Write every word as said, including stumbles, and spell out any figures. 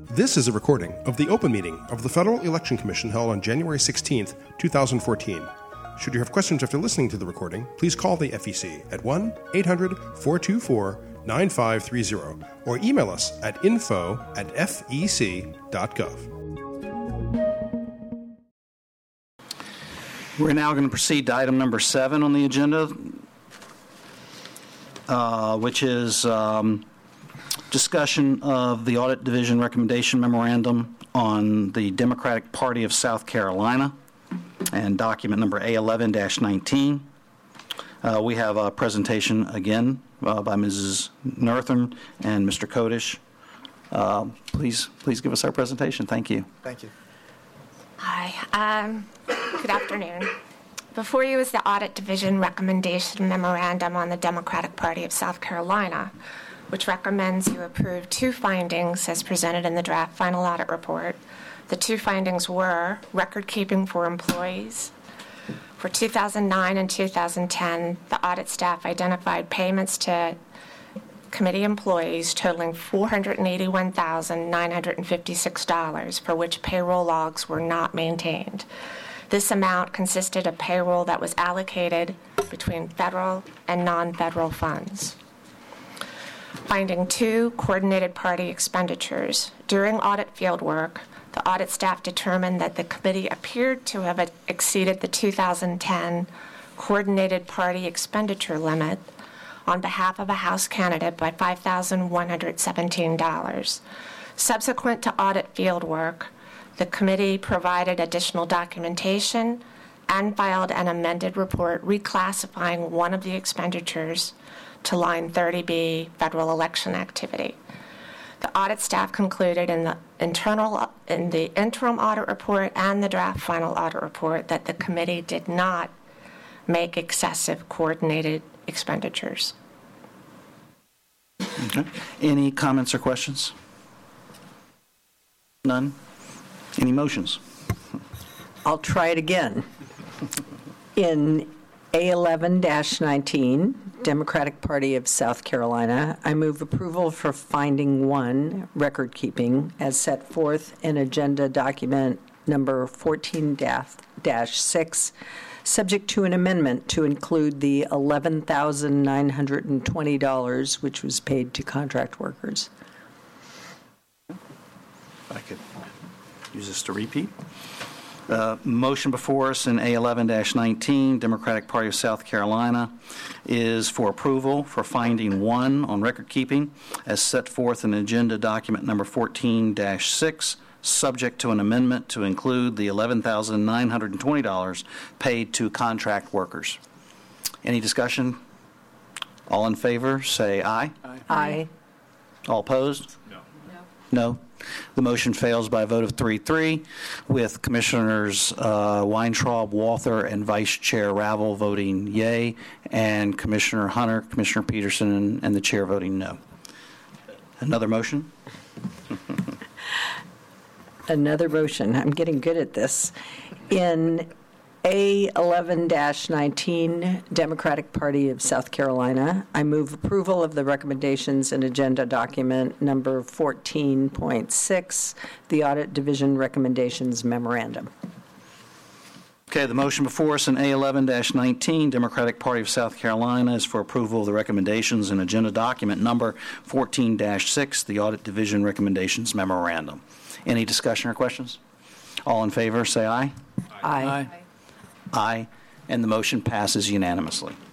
This is a recording of the open meeting of the Federal Election Commission held on January sixteenth, twenty fourteen. Should you have questions after listening to the recording, please call the F E C at one eight hundred four two four nine five three zero or email us at info at f e c dot gov. We're now going to proceed to item number seven on the agenda, uh, which is um, discussion of the Audit Division Recommendation Memorandum on the Democratic Party of South Carolina and document number A eleven dash nineteen. Uh, we have a presentation again uh, by Missus Northern and Mister Kodish. Uh, please, please give us our presentation. Thank you. Thank you. Hi. Um, good afternoon. Before you is the Audit Division Recommendation Memorandum on the Democratic Party of South Carolina, which recommends you approve two findings as presented in the draft final audit report. The two findings were record keeping for employees. For two thousand nine and two thousand ten, the audit staff identified payments to committee employees totaling four hundred eighty-one thousand nine hundred fifty-six dollars for which payroll logs were not maintained. This amount consisted of payroll that was allocated between federal and non-federal funds. Finding two, coordinated party expenditures. During audit fieldwork, the audit staff determined that the committee appeared to have exceeded the two thousand ten coordinated party expenditure limit on behalf of a House candidate by five thousand one hundred seventeen dollars. Subsequent to audit fieldwork, the committee provided additional documentation and filed an amended report reclassifying one of the expenditures to line thirty B, federal election activity. The audit staff concluded in the internal in the interim audit report and the draft final audit report that the committee did not make excessive coordinated expenditures. Okay. Any comments or questions? None? Any motions? I'll try it again. In A eleven dash nineteen, Democratic Party of South Carolina, I move approval for finding one, record keeping, as set forth in agenda document number fourteen dash six, subject to an amendment to include the eleven thousand nine hundred twenty dollars which was paid to contract workers. I could use this to repeat. Uh, motion before us in A eleven dash nineteen, Democratic Party of South Carolina, is for approval for finding one on record keeping as set forth in agenda document number fourteen dash six, subject to an amendment to include the eleven thousand nine hundred twenty dollars paid to contract workers. Any discussion? All in favor, say aye. Aye. Aye. All opposed? No. No. The motion fails by a vote of three three, with Commissioners uh, Weintraub, Walther, and Vice Chair Ravel voting yay, and Commissioner Hunter, Commissioner Peterson, and, and the Chair voting no. Another motion? Another motion. I'm getting good at this. In A eleven dash nineteen, Democratic Party of South Carolina, I move approval of the recommendations in agenda document number fourteen point six, the Audit Division Recommendations Memorandum. Okay, the motion before us in A eleven dash nineteen, Democratic Party of South Carolina, is for approval of the recommendations in agenda document number fourteen dash six, the Audit Division Recommendations Memorandum. Any discussion or questions? All in favor, say aye. Aye. Aye. Aye, and the motion passes unanimously.